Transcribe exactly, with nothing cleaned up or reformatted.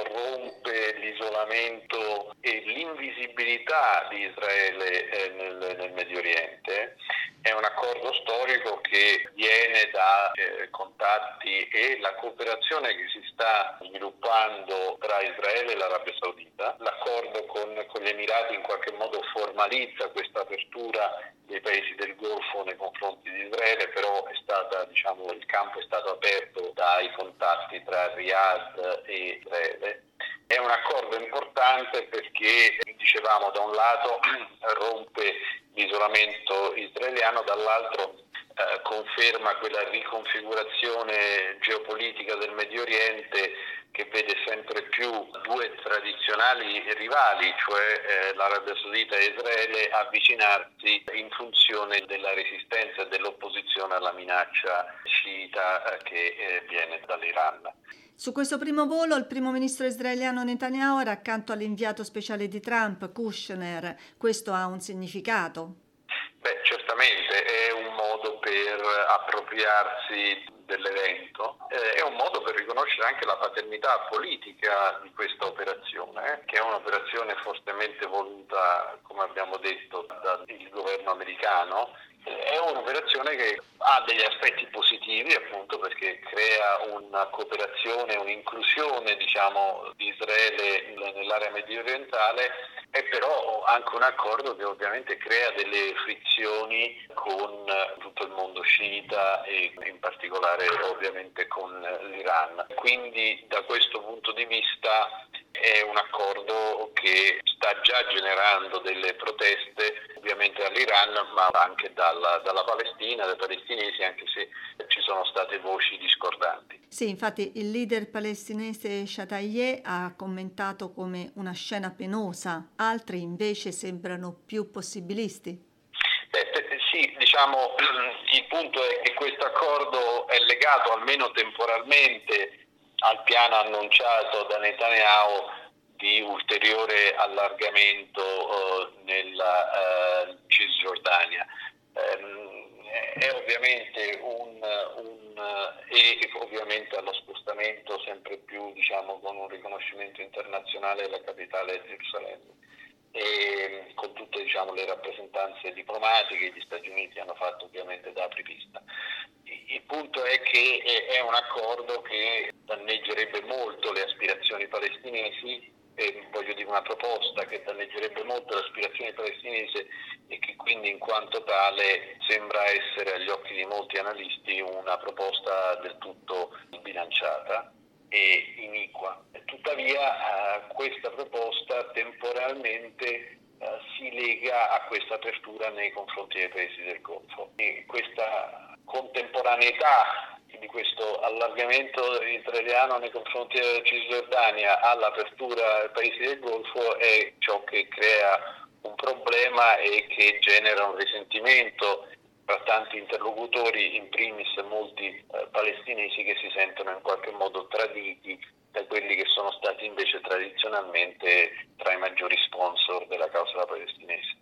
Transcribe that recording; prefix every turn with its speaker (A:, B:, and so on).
A: rompe l'isolamento e l'invisibilità di Israele eh, nel, nel Medio Oriente. È un accordo storico che viene da eh, contatti e la cooperazione che si sta sviluppando tra Israele e l'Arabia Saudita. L'accordo con, con gli Emirati in qualche modo formalizza questa apertura dei paesi del Golfo nei confronti di Israele, però è stata, diciamo, il campo è stato aperto dai contatti tra Riyadh e Israele. È un accordo importante perché, dicevamo, da un lato rompe l'isolamento israeliano, dall'altro eh, conferma quella riconfigurazione geopolitica del Medio Oriente che vede sempre più due tradizionali rivali, cioè eh, l'Arabia Saudita e Israele, avvicinarsi in funzione della resistenza e dell'opposizione alla minaccia sciita eh, che eh, viene dall'Iran.
B: Su questo primo volo il primo ministro israeliano Netanyahu era accanto all'inviato speciale di Trump, Kushner. Questo ha un significato?
A: Beh, certamente è un modo per appropriarsi dell'evento, eh, è un modo per riconoscere anche la paternità politica di questa operazione, eh, che è un'operazione fortemente voluta, come abbiamo detto, dal governo americano. È un'operazione che ha degli aspetti positivi, appunto perché crea una cooperazione, un'inclusione, diciamo, di Israele nell'area medio orientale, è però anche un accordo che ovviamente crea delle frizioni con tutto il mondo sciita e in particolare ovviamente con l'Iran. Quindi da questo punto di vista è un accordo che sta già generando delle proteste ovviamente dall'Iran, ma anche dalla, dalla Palestina, dai palestinesi, anche se ci sono state voci discordanti.
B: Sì, infatti il leader palestinese Shatayyeh ha commentato come una scena penosa, altri invece sembrano più possibilisti.
A: Beh, sì, diciamo, il punto è che questo accordo è legato almeno temporalmente al piano annunciato da Netanyahu di ulteriore allargamento uh, nella uh, Cisgiordania. Um, è ovviamente un, un e ovviamente allo spostamento sempre più, diciamo, con un riconoscimento internazionale della capitale Gerusalemme, e con tutte, diciamo, le rappresentanze diplomatiche che gli Stati Uniti hanno fatto ovviamente da apripista. Il punto è che è un accordo che danneggerebbe molto le aspirazioni palestinesi, e voglio dire una proposta che danneggerebbe molto le aspirazioni palestinesi e che quindi in quanto tale sembra essere agli occhi di molti analisti una proposta del tutto sbilanciata e iniqua. Tuttavia eh, questa proposta temporalmente eh, si lega a questa apertura nei confronti dei paesi del Golfo, e questa contemporaneità di questo allargamento israeliano nei confronti della Cisgiordania all'apertura ai paesi del Golfo è ciò che crea un problema e che genera un risentimento tra tanti interlocutori, in primis molti eh, palestinesi che si sentono in qualche modo traditi